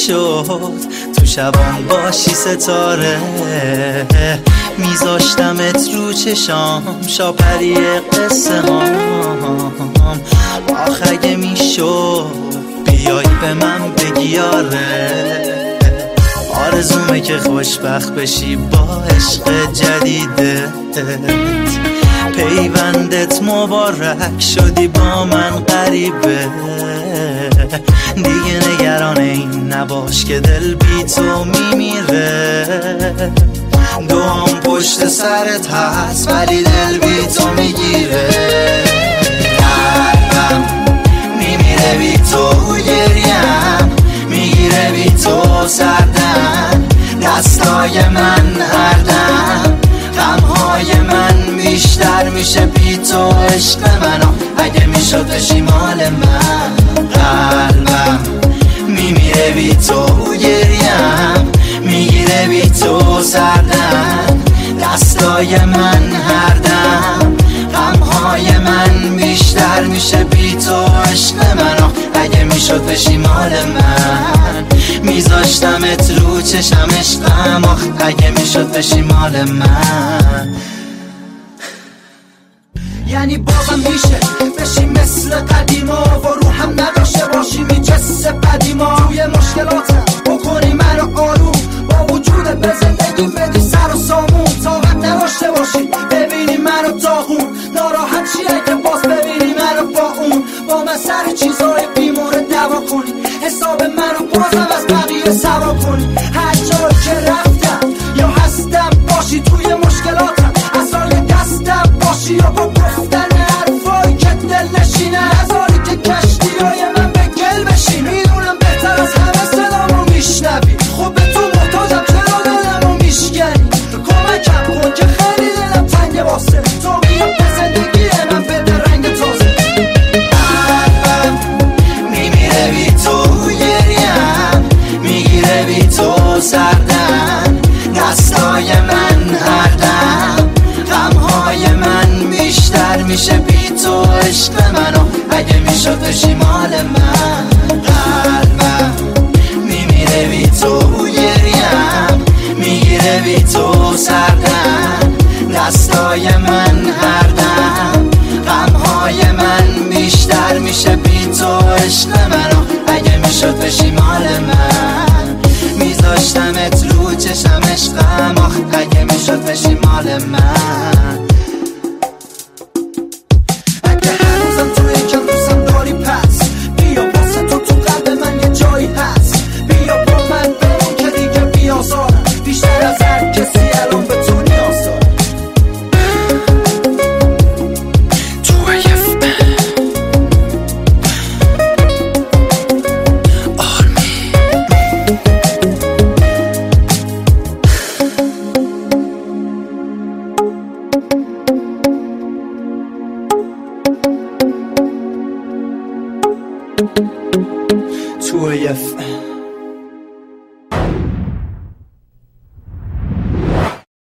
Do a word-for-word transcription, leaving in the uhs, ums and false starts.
میشد تو شبام باشی ستاره، میذاشتمت رو چشام شاپری قصه هام. آخ اگه میشد بیای به من بگی آره، آرزومه که خوشبخت بشی با عشق جدیدت، پیوندت مبارک شدی با من غریبه، دیگه نگران این نباش که دل بی تو میمیره، دوام پشت سرت هست ولی دل بی تو میگیره، قلبم میمیره بی تو، گریم میگیره بی تو سردم، دستای من هردم، غمهای من بیشتر میشه بی تو، عشق منو اگه میشد بشی مال من، قلبم میمیره بی تو، گریم میگیره بی تو سردم، دستای من هردم، غمهای من بیشتر میشه بی تو، عشق منو اگه میشد بشی مال من، میذاشتمت رو چشم عشقم، آخ اگه میشد بشی مال من. یعنی بازم میشه بشی مثل قدیما و رو هم نداشته باشی میجسه قدیما، توی مشکلاتم بکنی منو آروم، با وجودت به زندگی بدی سر و سامون، طاقت نداشته باشی ببینی منو داغون، ناراحت چیه که باز ببینی منو با اون، با من سر چیزای بیمورد دوا کنی، حساب منو بازم از بقیه سوا کنی، هر جایی که رفتم یا هستم باشی توی مشکلاتم، اصلا دستم باشی یا با گفتن حرفایی که دل نشینه، نذاری که کشتیای من به گل بشی، میدونم بهتر از همه صدامو میشنوی، خب به تو محتاجم چرا دلمو میشکنی، کمکم کن که خیلی دلم تنگه واسه تو، بیا به زندگی من بده رنگ تازه، قلبم میمیره بی تو، گریم میگیره بی تو سردم، دستای من هردم، غمهای من بیشتر میشه بی تو، عشق منو اگه میشد بشی مال من، قلبم میمیره بی تو، گریم میگیره بی تو سردم، دستای من هردم، غمهای من بیشتر میشه بی تو، عشق منو اگه میشد بشی مال من، میذاشتمت رو چشم عشقم، آخ اگه میشد بشی مال من. اگه هنوزم توی کم دوستم داری پس بیا واسه تو تو قلب من یه جایی هست، بیا با من بمون که دیگه بیازارم، بیشتر از هر کسی الان به تو نیاز دارم. تو اف